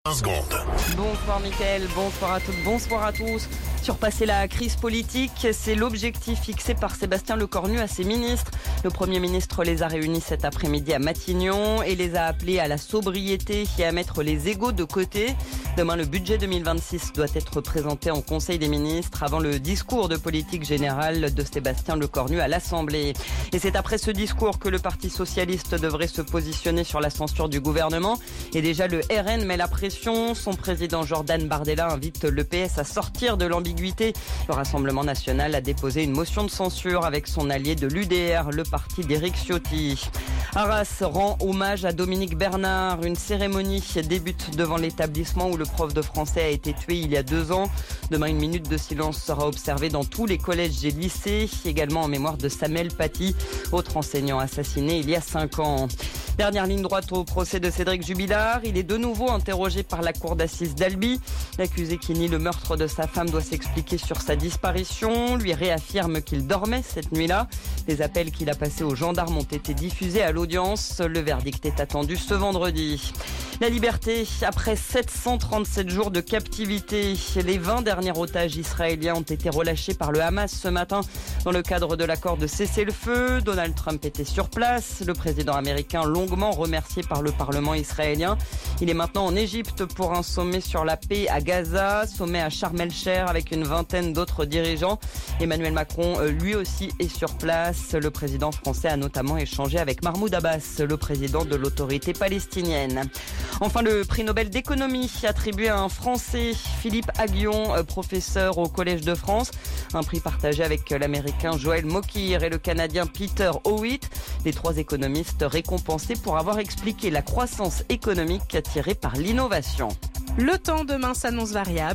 20 secondes. Bonsoir Mickaël, bonsoir à toutes, bonsoir à tous. Surpasser la crise politique, c'est l'objectif fixé par Sébastien Lecornu à ses ministres. Le Premier ministre les a réunis cet après-midi à Matignon et les a appelés à la sobriété et à mettre les égos de côté. Demain, le budget 2026 doit être présenté en Conseil des ministres avant le discours de politique générale de Sébastien Lecornu à l'Assemblée. Et c'est après ce discours que le Parti socialiste devrait se positionner sur la censure du gouvernement. Et déjà, le RN met la pression. Son président Jordan Bardella invite le PS à sortir de l'ambiguïté. Le Rassemblement national a déposé une motion de censure avec son allié de l'UDR, le parti d'Éric Ciotti. Arras rend hommage à Dominique Bernard. Une cérémonie débute devant l'établissement où le prof de français a été tué il y a 2 ans. Demain, une minute de silence sera observée dans tous les collèges et lycées, également en mémoire de Samuel Paty, autre enseignant assassiné il y a 5 ans. Dernière ligne droite au procès de Cédric Jubilard. Il est de nouveau interrogé par la cour d'assises d'Albi. L'accusé qui nie le meurtre de sa femme doit s'expliquer sur sa disparition. Lui réaffirme qu'il dormait cette nuit-là. Les appels qu'il a passés aux gendarmes ont été diffusés à l'audience. Le verdict est attendu ce vendredi. La liberté, après 737 jours de captivité, les 20 derniers otages israéliens ont été relâchés par le Hamas ce matin dans le cadre de l'accord de cessez-le-feu. Donald Trump était sur place, le président américain longuement remercié par le Parlement israélien. Il est maintenant en Égypte pour un sommet sur la paix à Gaza, sommet à Sharm el-Sheikh avec une vingtaine d'autres dirigeants. Emmanuel Macron, lui aussi, est sur place. Le président français a notamment échangé avec Mahmoud Abbas, le président de l'autorité palestinienne. Enfin, le prix Nobel d'économie attribué à un Français, Philippe Aghion, professeur au Collège de France. Un prix partagé avec l'Américain Joël Mokyr et le Canadien Peter Howitt. Les 3 économistes récompensés pour avoir expliqué la croissance économique tirée par l'innovation. Le temps demain s'annonce variable.